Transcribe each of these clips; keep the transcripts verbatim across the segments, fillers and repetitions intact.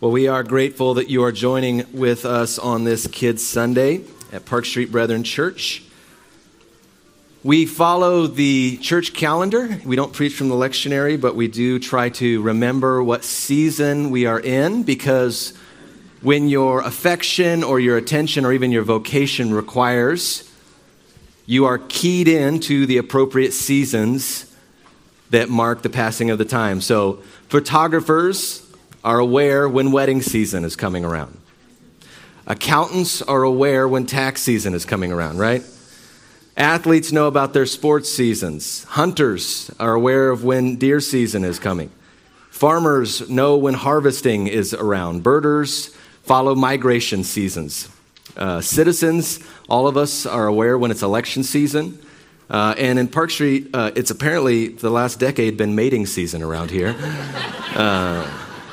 Well, we are grateful that you are joining with us on this Kids Sunday at Park Street Brethren Church. We follow the church calendar. We don't preach from the lectionary, but we do try to remember what season we are in, because when your affection or your attention or even your vocation requires, you are keyed in to the appropriate seasons that mark the passing of the time. So photographers are aware when wedding season is coming around. Accountants are aware when tax season is coming around, right? Athletes know about their sports seasons. Hunters are aware of when deer season is coming. Farmers know when harvesting is around. Birders follow migration seasons. Uh, citizens, all of us are aware when it's election season. Uh, and in Park Street, uh, it's apparently, for the last decade, been mating season around here. Uh,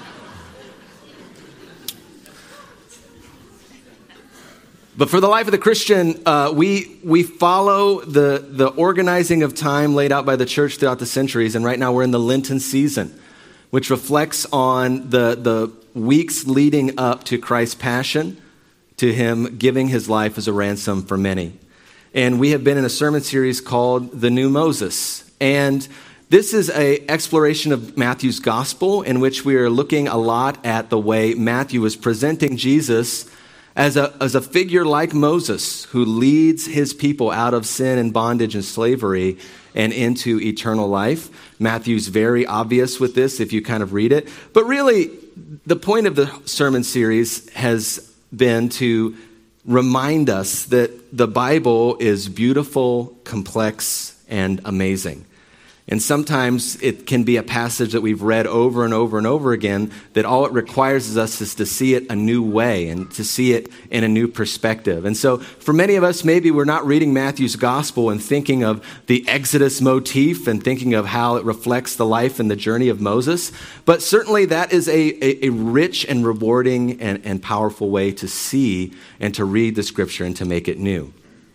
But for the life of the Christian, uh, we we follow the, the organizing of time laid out by the church throughout the centuries. And right now we're in the Lenten season, which reflects on the, the weeks leading up to Christ's passion, to him giving his life as a ransom for many. And we have been in a sermon series called The New Moses. And this is an exploration of Matthew's gospel, in which we are looking a lot at the way Matthew is presenting Jesus As a, as a figure like Moses, who leads his people out of sin and bondage and slavery and into eternal life. Matthew's very obvious with this if you kind of read it. But really, the point of the sermon series has been to remind us that the Bible is beautiful, complex, and amazing. And sometimes it can be a passage that we've read over and over and over again, that all it requires is us is to see it a new way and to see it in a new perspective. And so for many of us, maybe we're not reading Matthew's gospel and thinking of the Exodus motif and thinking of how it reflects the life and the journey of Moses. But certainly that is a, a, a rich and rewarding and, and powerful way to see and to read the scripture and to make it new.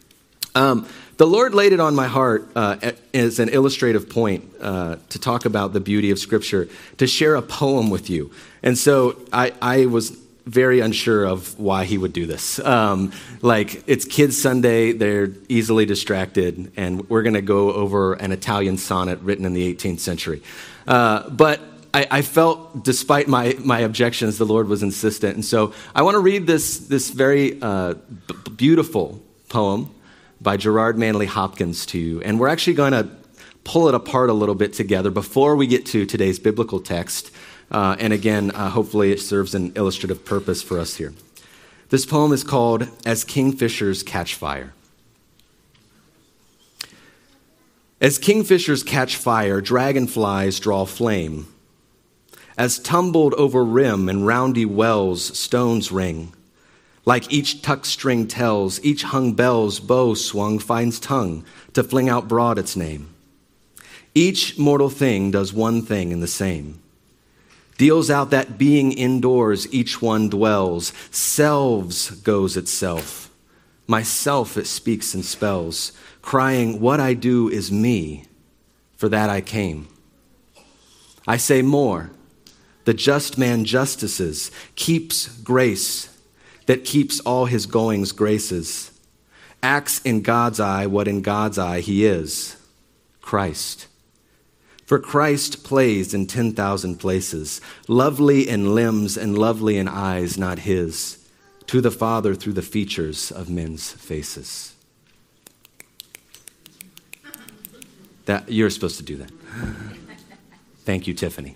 Um, The Lord laid it on my heart uh, as an illustrative point uh, to talk about the beauty of Scripture, to share a poem with you. And so I, I was very unsure of why he would do this. Um, like, it's Kids Sunday, they're easily distracted, and we're going to go over an Italian sonnet written in the eighteenth century. Uh, but I, I felt, despite my, my objections, the Lord was insistent. And so I want to read this, this very uh, b- beautiful poem by Gerard Manley Hopkins to you. And we're actually going to pull it apart a little bit together before we get to today's biblical text. Uh, and again, uh, hopefully it serves an illustrative purpose for us here. This poem is called As Kingfishers Catch Fire. As kingfishers catch fire, dragonflies draw flame. As tumbled over rim and roundy wells, stones ring. Like each tuck string tells, each hung bell's bow swung finds tongue to fling out broad its name. Each mortal thing does one thing in the same. Deals out that being indoors each one dwells. Selves goes itself. Myself it speaks and spells, crying, what I do is me, for that I came. I say more, the just man justices, keeps grace, that keeps all his goings graces, acts in God's eye what in God's eye he is, Christ. For Christ plays in ten thousand places, lovely in limbs and lovely in eyes not his, to the Father through the features of men's faces. That you're supposed to do that. Thank you, Tiffany.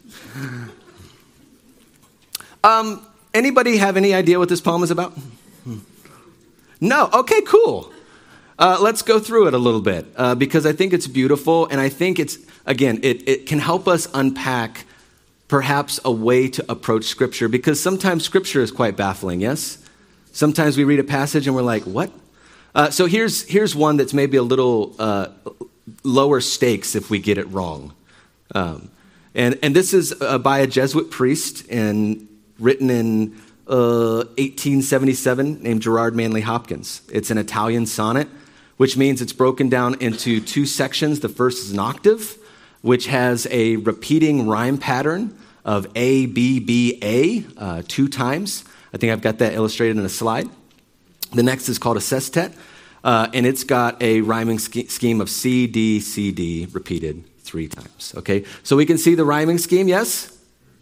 Um. Anybody have any idea what this poem is about? No? Okay, cool. Uh, let's go through it a little bit uh, because I think it's beautiful, and I think it's, again, it, it can help us unpack perhaps a way to approach Scripture, because sometimes Scripture is quite baffling, yes? Sometimes we read a passage and we're like, what? Uh, so here's, here's one that's maybe a little uh, lower stakes if we get it wrong. Um, and, and this is uh, by a Jesuit priest in written in uh, eighteen seventy-seven, named Gerard Manley Hopkins. It's an Italian sonnet, which means it's broken down into two sections. The first is an octave, which has a repeating rhyme pattern of A B B A uh, two times. I think I've got that illustrated in a slide. The next is called a sestet, uh, and it's got a rhyming sch- scheme of C, D, C, D repeated three times. Okay, so we can see the rhyming scheme, yes?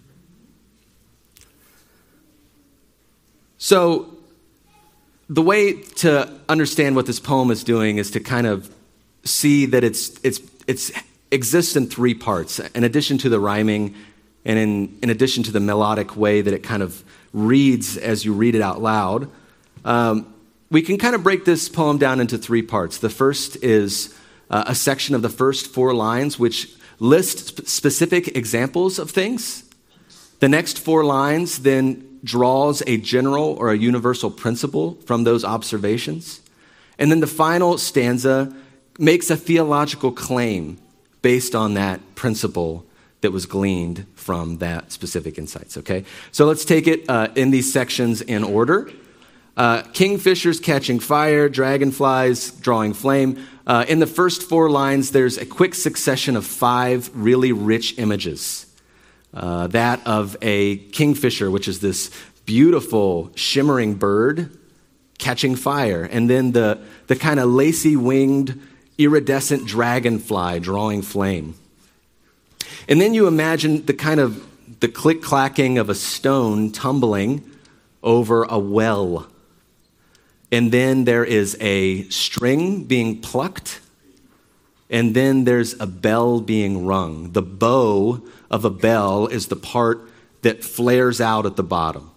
So the way to understand what this poem is doing is to kind of see that it's it's it's exists in three parts, in addition to the rhyming and in, in addition to the melodic way that it kind of reads as you read it out loud. Um, we can kind of break this poem down into three parts. The first is uh, a section of the first four lines, which lists sp- specific examples of things. The next four lines then draws a general or a universal principle from those observations. And then the final stanza makes a theological claim based on that principle that was gleaned from that specific insights, okay? So let's take it uh, in these sections in order. Uh, kingfishers catching fire, dragonflies drawing flame. Uh, in the first four lines, there's a quick succession of five really rich images. Uh, that of a kingfisher, which is this beautiful, shimmering bird catching fire. And then the, the kind of lacy-winged, iridescent dragonfly drawing flame. And then you imagine the kind of the click-clacking of a stone tumbling over a well. And then there is a string being plucked. And then there's a bell being rung. The bow of a bell is the part that flares out at the bottom.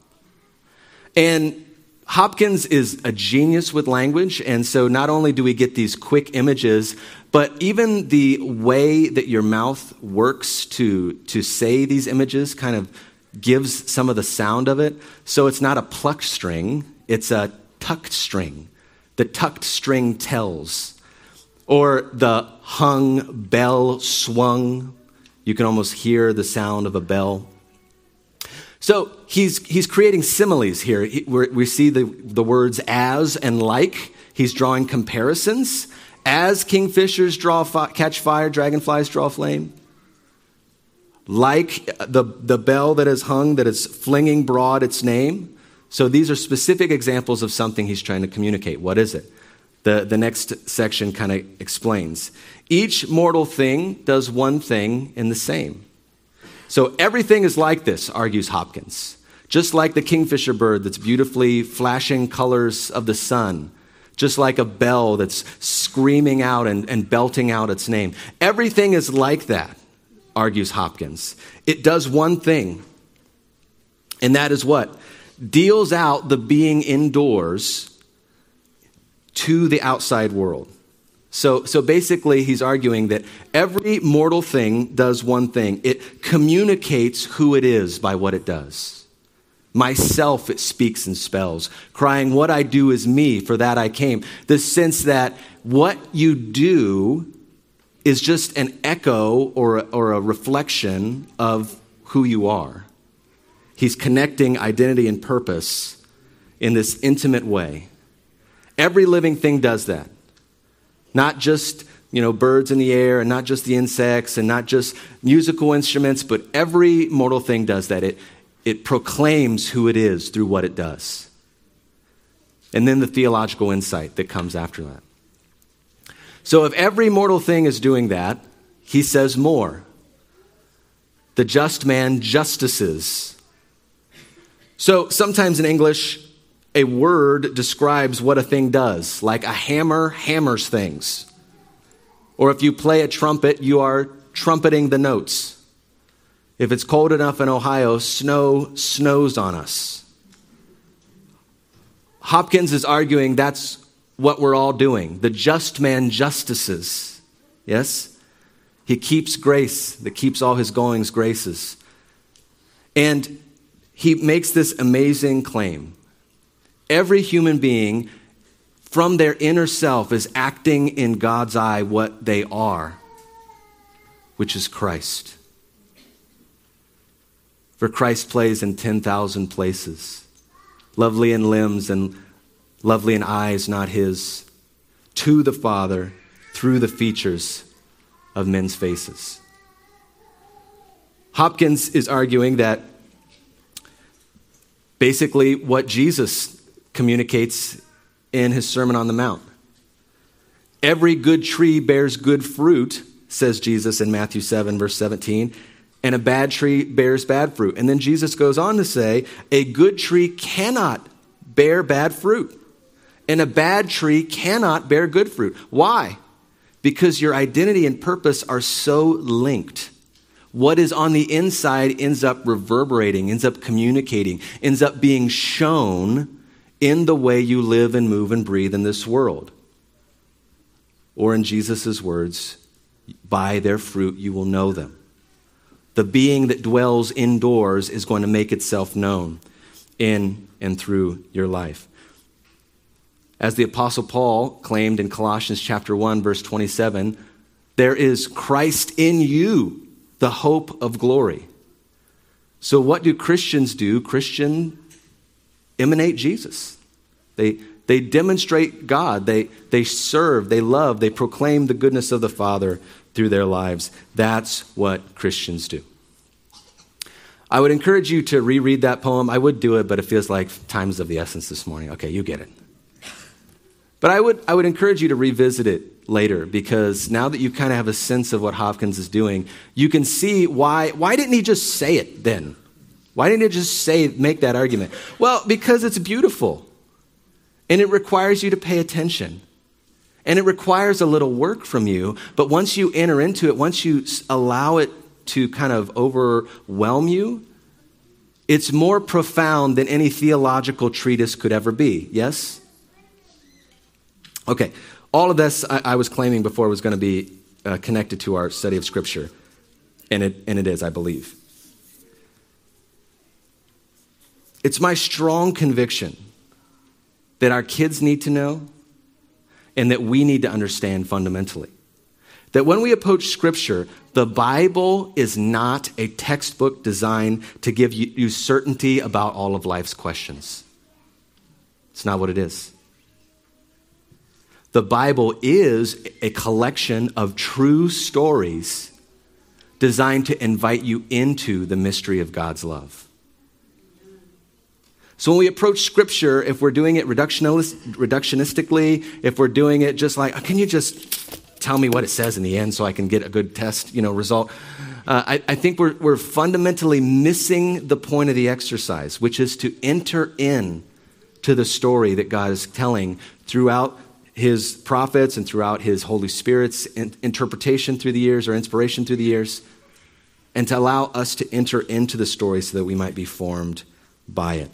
And Hopkins is a genius with language, and so not only do we get these quick images, but even the way that your mouth works to, to say these images kind of gives some of the sound of it. So it's not a plucked string, it's a tucked string. The tucked string tells. Or the hung bell swung. You can almost hear the sound of a bell. So he's he's creating similes here. He, we see the, the words as and like. He's drawing comparisons. As kingfishers draw fi- catch fire, dragonflies draw flame. Like the, the bell that is hung, that is flinging broad its name. So these are specific examples of something he's trying to communicate. What is it? The, the next section kind of explains. Each mortal thing does one thing in the same. So everything is like this, argues Hopkins. Just like the kingfisher bird that's beautifully flashing colors of the sun. Just like a bell that's screaming out and, and belting out its name. Everything is like that, argues Hopkins. It does one thing. And that is what? Deals out the being indoors to the outside world. So, so basically, he's arguing that every mortal thing does one thing. It communicates who it is by what it does. Myself, it speaks and spells, crying, what I do is me, for that I came. The sense that what you do is just an echo or a, or a reflection of who you are. He's connecting identity and purpose in this intimate way. Every living thing does that. Not just, you know, birds in the air and not just the insects and not just musical instruments, but every mortal thing does that. It, it proclaims who it is through what it does. And then the theological insight that comes after that. So if every mortal thing is doing that, he says more. The just man justices. So sometimes in English, a word describes what a thing does, like a hammer hammers things. Or if you play a trumpet, you are trumpeting the notes. If it's cold enough in Ohio, snow snows on us. Hopkins is arguing that's what we're all doing. The just man justices. Yes? He keeps grace that keeps all his goings graces. And he makes this amazing claim. Every human being from their inner self is acting in God's eye what they are, which is Christ. For Christ plays in ten thousand places, lovely in limbs and lovely in eyes not his, to the Father through the features of men's faces. Hopkins is arguing that basically what Jesus communicates in his Sermon on the Mount. Every good tree bears good fruit, says Jesus in Matthew seven, verse seventeen, and a bad tree bears bad fruit. And then Jesus goes on to say, a good tree cannot bear bad fruit, and a bad tree cannot bear good fruit. Why? Because your identity and purpose are so linked. What is on the inside ends up reverberating, ends up communicating, ends up being shown in the way you live and move and breathe in this world. Or in Jesus' words, by their fruit you will know them. The being that dwells indoors is going to make itself known in and through your life. As the Apostle Paul claimed in Colossians chapter one, verse twenty-seven, there is Christ in you, the hope of glory. So what do Christians do? Christians emanate Jesus. They, they demonstrate God. They, they serve, they love, they proclaim the goodness of the Father through their lives. That's what Christians do. I would encourage you to reread that poem. I would do it, but it feels like time is of the essence this morning. Okay, you get it. But I would I would encourage you to revisit it later, because now that you kind of have a sense of what Hopkins is doing, you can see why why didn't he just say it then? Why didn't he just say make that argument? Well, because it's beautiful. And it requires you to pay attention. And it requires a little work from you, but once you enter into it, once you allow it to kind of overwhelm you, it's more profound than any theological treatise could ever be. Yes? Okay, all of this I, I was claiming before was going to be uh, connected to our study of Scripture, and it and it is, I believe. It's my strong conviction that our kids need to know and that we need to understand fundamentally. That when we approach Scripture, the Bible is not a textbook designed to give you, you certainty about all of life's questions. It's not what it is. The Bible is a collection of true stories designed to invite you into the mystery of God's love. So when we approach Scripture, if we're doing it reductionist, reductionistically, if we're doing it just like, oh, can you just tell me what it says in the end so I can get a good test, you know, result? Uh, I, I think we're, we're fundamentally missing the point of the exercise, which is to enter in to the story that God is telling throughout his prophets and throughout his Holy Spirit's in, interpretation through the years or inspiration through the years, and to allow us to enter into the story so that we might be formed by it.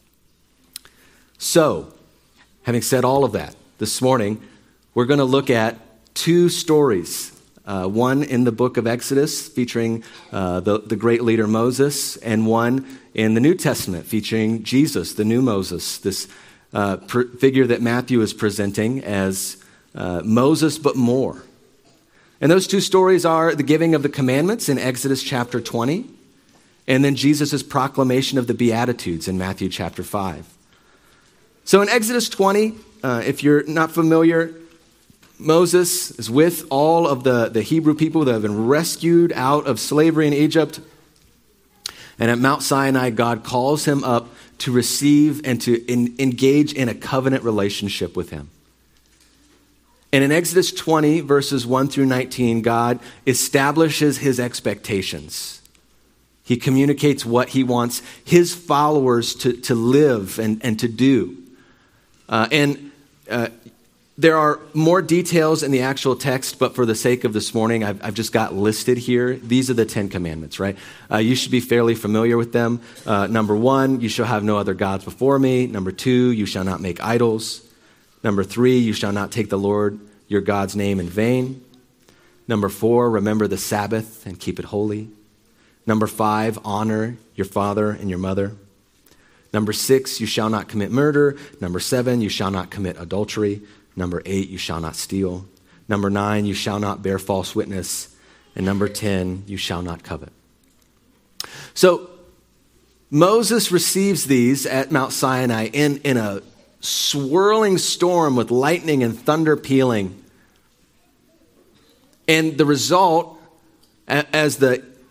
So, having said all of that, this morning, we're going to look at two stories. Uh, one in the book of Exodus featuring uh, the, the great leader Moses, and one in the New Testament featuring Jesus, the new Moses, this uh, pr- figure that Matthew is presenting as uh, Moses, but more. And those two stories are the giving of the commandments in Exodus chapter twenty, and then Jesus' proclamation of the Beatitudes in Matthew chapter five. So in Exodus twenty, uh, if you're not familiar, Moses is with all of the, the Hebrew people that have been rescued out of slavery in Egypt. And at Mount Sinai, God calls him up to receive and to in, engage in a covenant relationship with him. And in Exodus twenty, verses one through nineteen, God establishes his expectations. He communicates what he wants his followers to, to live and, and to do. Uh, and uh, there are more details in the actual text, but for the sake of this morning, I've, I've just got listed here. These are the Ten Commandments, right? Uh, you should be fairly familiar with them. Uh, number one, you shall have no other gods before me. Number two, you shall not make idols. Number three, you shall not take the Lord your God's name in vain. Number four, remember the Sabbath and keep it holy. Number five, honor your father and your mother. Number six, you shall not commit murder. Number seven, you shall not commit adultery. Number eight, you shall not steal. Number nine, you shall not bear false witness. And number ten, you shall not covet. So Moses receives these at Mount Sinai in, in a swirling storm with lightning and thunder pealing. And the result, as the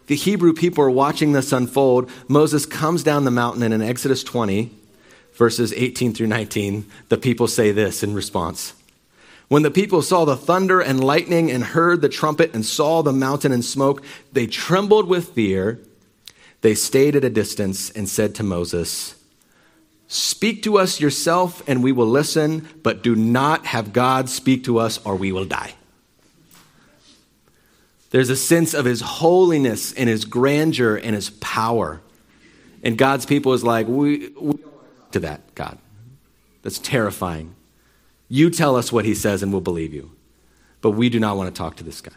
the Hebrew people are watching this unfold, Moses comes down the mountain, and in Exodus twenty, verses eighteen through nineteen, the people say this in response. When the people saw the thunder and lightning and heard the trumpet and saw the mountain and smoke, they trembled with fear. They stayed at a distance and said to Moses, "Speak to us yourself and we will listen, but do not have God speak to us or we will die." There's a sense of his holiness and his grandeur and his power. And God's people is like, we, we don't want to talk to that, God. That's terrifying. You tell us what he says and we'll believe you. But we do not want to talk to this guy.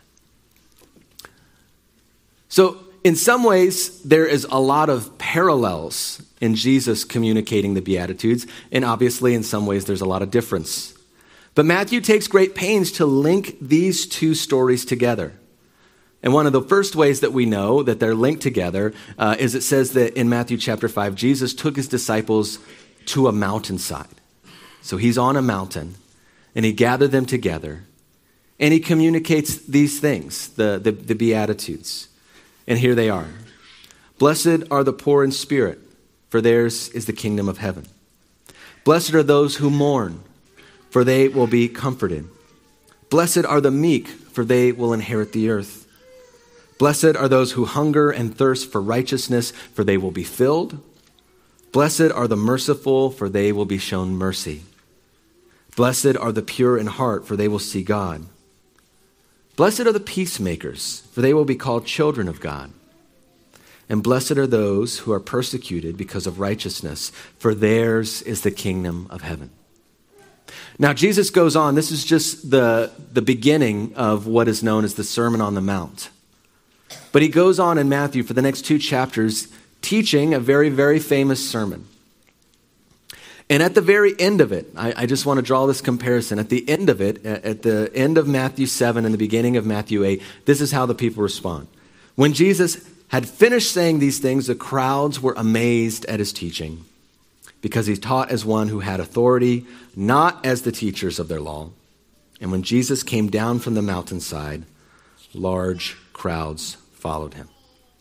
So in some ways, there is a lot of parallels in Jesus communicating the Beatitudes. And obviously, in some ways, there's a lot of difference. But Matthew takes great pains to link these two stories together. And one of the first ways that we know that they're linked together uh, is it says that in Matthew chapter five, Jesus took his disciples to a mountainside. So he's on a mountain, and he gathered them together, and he communicates these things, the, the, the Beatitudes. And here they are. Blessed are the poor in spirit, for theirs is the kingdom of heaven. Blessed are those who mourn, for they will be comforted. Blessed are the meek, for they will inherit the earth. Blessed are those who hunger and thirst for righteousness, for they will be filled. Blessed are the merciful, for they will be shown mercy. Blessed are the pure in heart, for they will see God. Blessed are the peacemakers, for they will be called children of God. And blessed are those who are persecuted because of righteousness, for theirs is the kingdom of heaven. Now, Jesus goes on. This is just the, the beginning of what is known as the Sermon on the Mount. But he goes on in Matthew for the next two chapters teaching a very, very famous sermon. And at the very end of it, I, I just want to draw this comparison. At the end of it, at the end of Matthew seven and the beginning of Matthew eight, this is how the people respond. When Jesus had finished saying these things, the crowds were amazed at his teaching, because he taught as one who had authority, not as the teachers of their law. And when Jesus came down from the mountainside, large crowds followed him.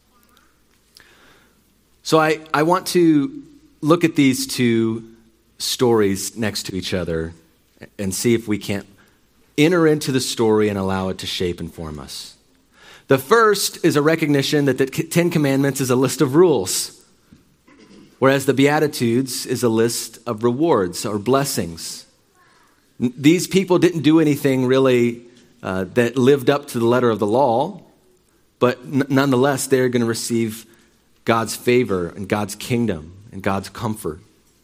So I, I want to look at these two stories next to each other and see if we can't enter into the story and allow it to shape and form us. The first is a recognition that the Ten Commandments is a list of rules, whereas the Beatitudes is a list of rewards or blessings. These people didn't do anything really uh, that lived up to the letter of the law, but n- nonetheless, they're going to receive God's favor and God's kingdom and God's comfort.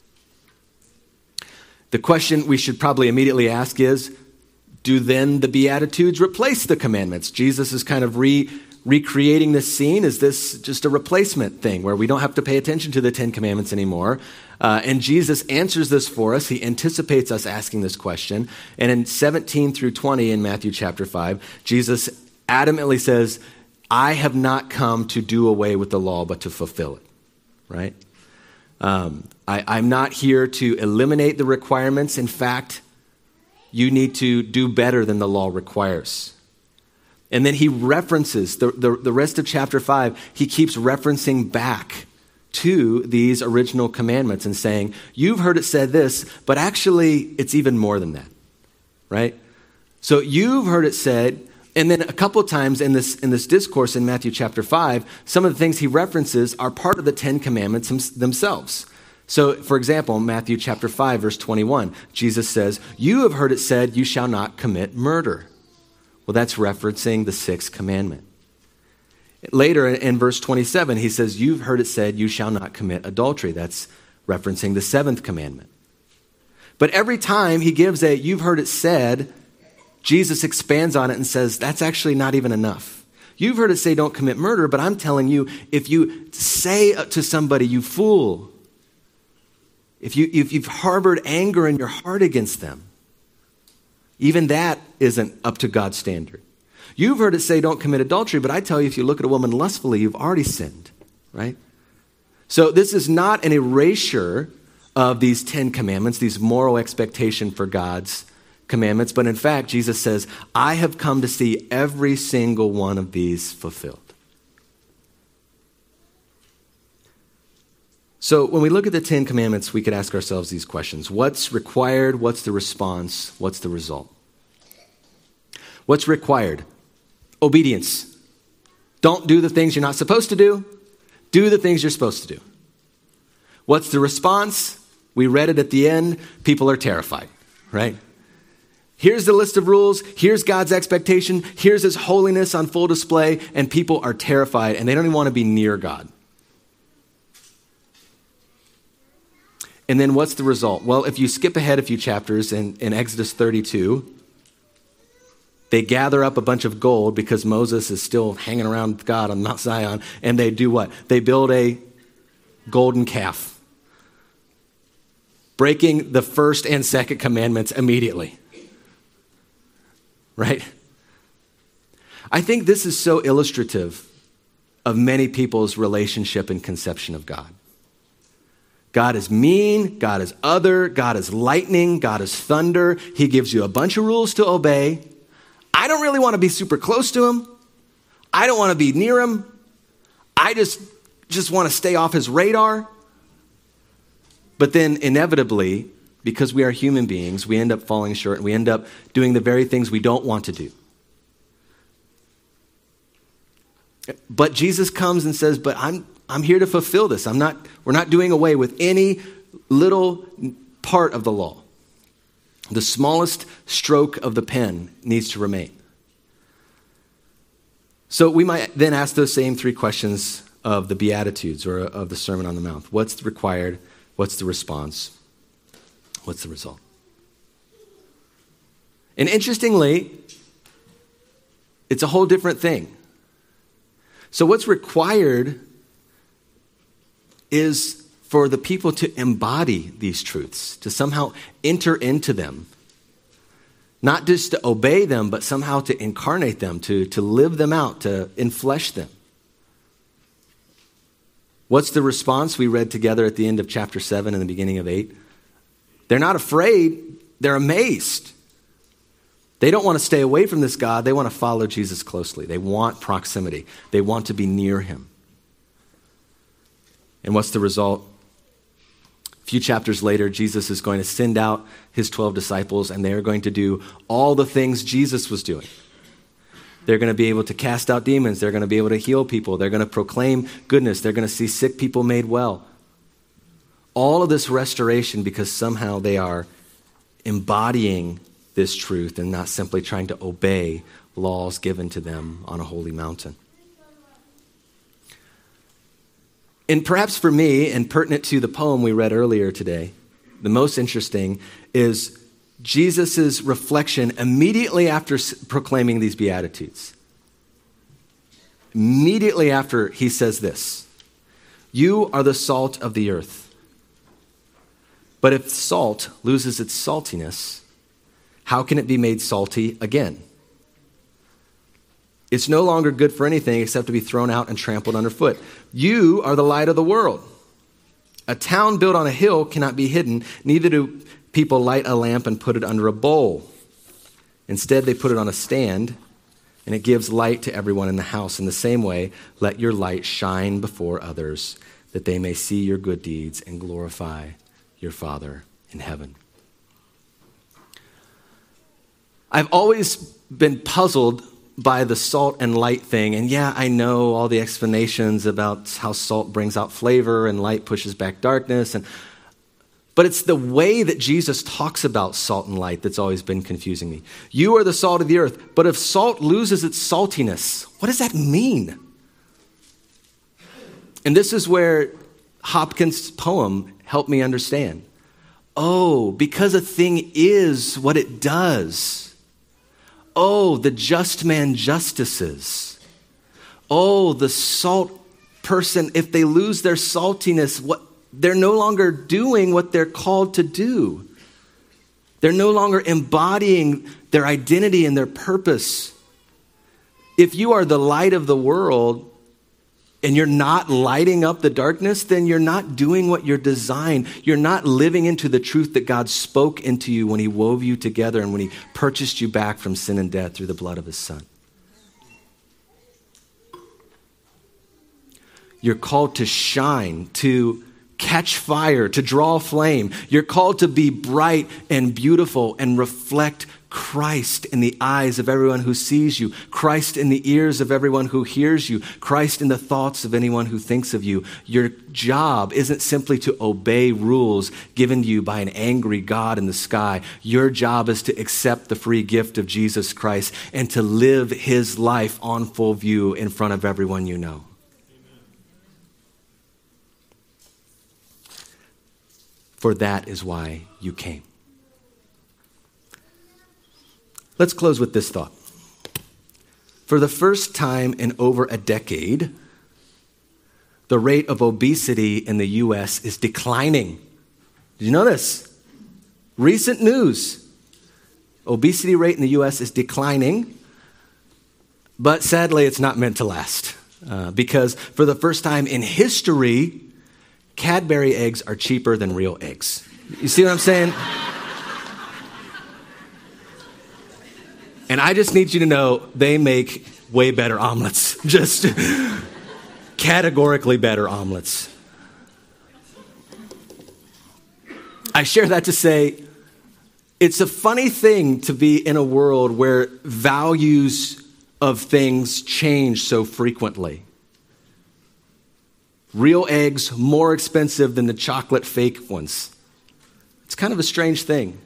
The question we should probably immediately ask is, do then the Beatitudes replace the commandments? Jesus is kind of re, recreating this scene. Is this just a replacement thing where we don't have to pay attention to the Ten Commandments anymore? Uh, and Jesus answers this for us. He anticipates us asking this question. And in seventeen through twenty in Matthew chapter five, Jesus adamantly says, I have not come to do away with the law, but to fulfill it, right? Um, I, I'm not here to eliminate the requirements. In fact, you need to do better than the law requires. And then he references, the, the, the rest of chapter five, he keeps referencing back to these original commandments and saying, you've heard it said this, but actually it's even more than that, right? So you've heard it said, and then a couple of times in this in this discourse in Matthew chapter five, some of the things he references are part of the Ten Commandments themselves. So, for example, Matthew chapter five, verse twenty-one, Jesus says, you have heard it said, you shall not commit murder. Well, that's referencing the sixth commandment. Later in verse twenty-seven, he says, you've heard it said, you shall not commit adultery. That's referencing the seventh commandment. But every time he gives a, you've heard it said, Jesus expands on it and says, that's actually not even enough. You've heard it say, don't commit murder, but I'm telling you, if you say to somebody, you fool, if, you, if you've harbored anger in your heart against them, even that isn't up to God's standard. You've heard it say, don't commit adultery, but I tell you, if you look at a woman lustfully, you've already sinned, right? So this is not an erasure of these Ten Commandments, these moral expectation for God's commandments, but in fact, Jesus says, I have come to see every single one of these fulfilled. So when we look at the Ten Commandments, we could ask ourselves these questions. What's required? What's the response? What's the result? What's required? Obedience. Don't do the things you're not supposed to do. Do the things you're supposed to do. What's the response? We read it at the end. People are terrified, right? Here's the list of rules. Here's God's expectation. Here's his holiness on full display. And people are terrified and they don't even want to be near God. And then what's the result? Well, if you skip ahead a few chapters in, in Exodus thirty-two, they gather up a bunch of gold because Moses is still hanging around with God on Mount Zion. And they do what? They build a golden calf, breaking the first and second commandments immediately. Right? I think this is so illustrative of many people's relationship and conception of God. God is mean, God is other, God is lightning, God is thunder. He gives you a bunch of rules to obey. I don't really want to be super close to him. I don't want to be near him. I just, just want to stay off his radar. But then inevitably, because we are human beings, we end up falling short and we end up doing the very things we don't want to do. But Jesus comes and says, but I'm I'm here to fulfill this. I'm not, we're not doing away with any little part of the law. The smallest stroke of the pen needs to remain. So we might then ask those same three questions of the Beatitudes or of the Sermon on the Mount. What's required? What's the response? What's the result? And interestingly, it's a whole different thing. So what's required is for the people to embody these truths, to somehow enter into them. Not just to obey them, but somehow to incarnate them, to, to live them out, to enflesh them. What's the response we read together at the end of chapter seven and the beginning of eight? They're not afraid, they're amazed. They don't want to stay away from this God, they want to follow Jesus closely. They want proximity, they want to be near him. And what's the result? A few chapters later, Jesus is going to send out his twelve disciples, and they are going to do all the things Jesus was doing. They're going to be able to cast out demons. They're going to be able to heal people. They're going to proclaim goodness. They're going to see sick people made well. All of this restoration because somehow they are embodying this truth and not simply trying to obey laws given to them on a holy mountain. And perhaps for me, and pertinent to the poem we read earlier today, the most interesting is Jesus' reflection immediately after proclaiming these Beatitudes. Immediately after he says this, "You are the salt of the earth. But if salt loses its saltiness, how can it be made salty again? It's no longer good for anything except to be thrown out and trampled underfoot. You are the light of the world. A town built on a hill cannot be hidden, neither do people light a lamp and put it under a bowl. Instead, they put it on a stand, and it gives light to everyone in the house. In the same way, let your light shine before others, that they may see your good deeds and glorify your Father in heaven." I've always been puzzled by the salt and light thing. And yeah, I know all the explanations about how salt brings out flavor and light pushes back darkness. And but it's the way that Jesus talks about salt and light that's always been confusing me. You are the salt of the earth, but if salt loses its saltiness, what does that mean? And this is where Hopkins' poem helped me understand. Oh, because a thing is what it does. Oh, the just man justices. Oh, the salt person, if they lose their saltiness, what they're no longer doing what they're called to do. They're no longer embodying their identity and their purpose. If you are the light of the world and you're not lighting up the darkness, then you're not doing what you're designed. You're not living into the truth that God spoke into you when he wove you together and when he purchased you back from sin and death through the blood of his Son. You're called to shine, to catch fire, to draw flame. You're called to be bright and beautiful and reflect Christ in the eyes of everyone who sees you, Christ in the ears of everyone who hears you, Christ in the thoughts of anyone who thinks of you. Your job isn't simply to obey rules given to you by an angry God in the sky. Your job is to accept the free gift of Jesus Christ and to live his life on full view in front of everyone you know. For that is why you came. Let's close with this thought. For the first time in over a decade, the rate of obesity in the U S is declining. Did you know this? Recent news. Obesity rate in the U S is declining, but sadly it's not meant to last. Uh, because for the first time in history, Cadbury eggs are cheaper than real eggs. You see what I'm saying? And I just need you to know they make way better omelets. Just categorically better omelets. I share that to say it's a funny thing to be in a world where values of things change so frequently. Real eggs more expensive than the chocolate fake ones. It's kind of a strange thing.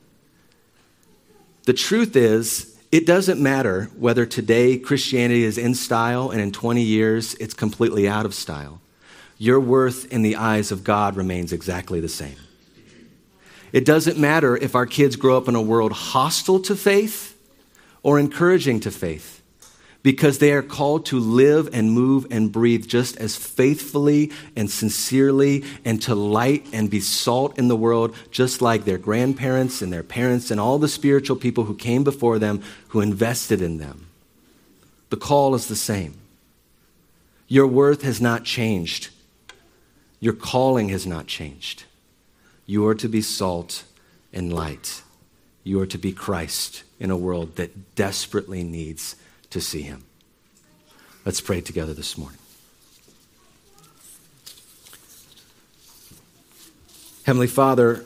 The truth is, it doesn't matter whether today Christianity is in style and in twenty years it's completely out of style. Your worth in the eyes of God remains exactly the same. It doesn't matter if our kids grow up in a world hostile to faith or encouraging to faith, because they are called to live and move and breathe just as faithfully and sincerely and to light and be salt in the world, just like their grandparents and their parents and all the spiritual people who came before them who invested in them. The call is the same. Your worth has not changed. Your calling has not changed. You are to be salt and light. You are to be Christ in a world that desperately needs to see him. Let's pray together this morning. Heavenly Father,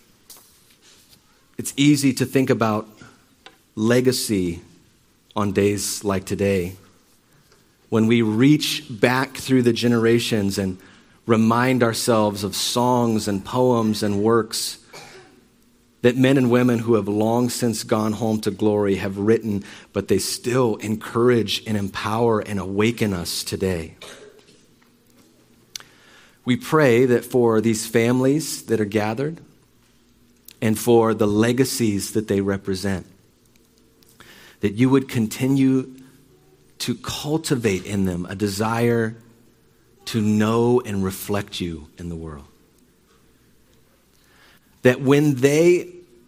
it's easy to think about legacy on days like today, when we reach back through the generations and remind ourselves of songs and poems and works that men and women who have long since gone home to glory have written, but they still encourage and empower and awaken us today. We pray that for these families that are gathered and for the legacies that they represent, that you would continue to cultivate in them a desire to know and reflect you in the world. That when they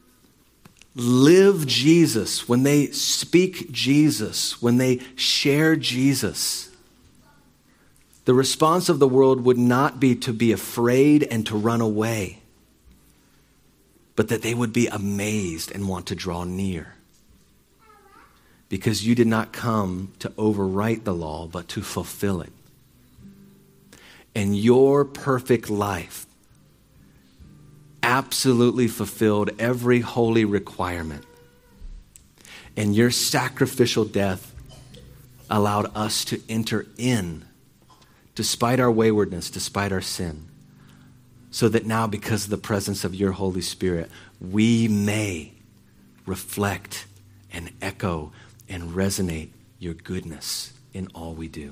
live Jesus, when they speak Jesus, when they share Jesus, the response of the world would not be to be afraid and to run away, but that they would be amazed and want to draw near. Because you did not come to overwrite the law, but to fulfill it. And your perfect life absolutely fulfilled every holy requirement. And your sacrificial death allowed us to enter in, despite our waywardness, despite our sin, so that now, because of the presence of your Holy Spirit, we may reflect and echo and resonate your goodness in all we do.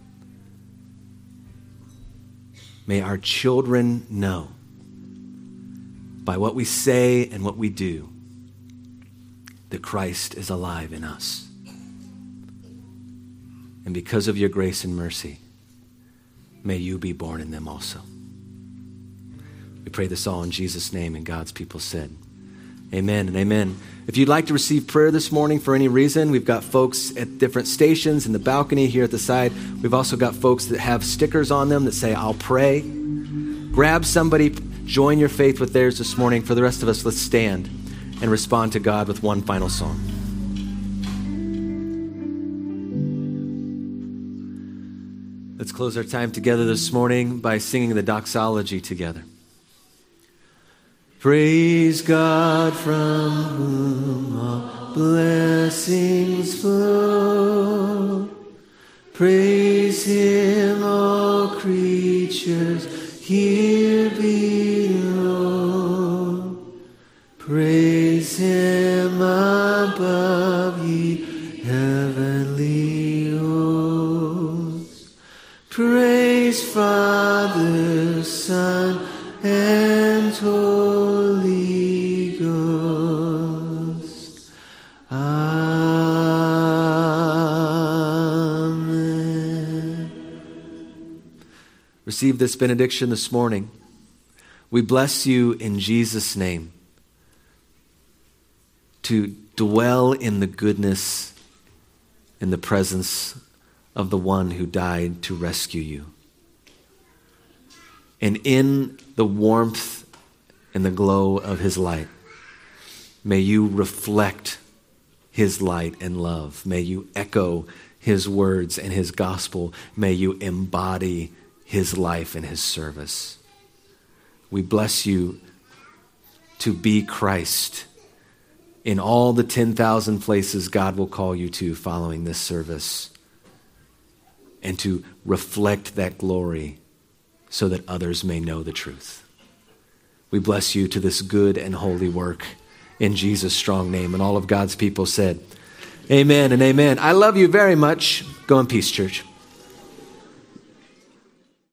May our children know, by what we say and what we do, that Christ is alive in us. And because of your grace and mercy, may you be born in them also. We pray this all in Jesus' name, and God's people said, amen and amen. If you'd like to receive prayer this morning for any reason, we've got folks at different stations in the balcony here at the side. We've also got folks that have stickers on them that say, I'll pray. Grab somebody, join your faith with theirs this morning. For the rest of us, let's stand and respond to God with one final song. Let's Close our time together this morning by singing the doxology together. Praise God from whom all blessings flow. Praise Him, all creatures here below. Praise Him above, ye heavenly hosts. Praise Father, Son, and Holy Ghost. Amen. Receive this benediction this morning. We bless you in Jesus' name to dwell in the goodness and the presence of the one who died to rescue you. And in the warmth and the glow of his light, may you reflect his light and love. May you echo his words and his gospel. May you embody his life and his service. We bless you to be Christ in all the ten thousand places God will call you to following this service, and to reflect that glory so that others may know the truth. We bless you to this good and holy work in Jesus' strong name. And all of God's people said, amen and amen. I love you very much. Go in peace, church.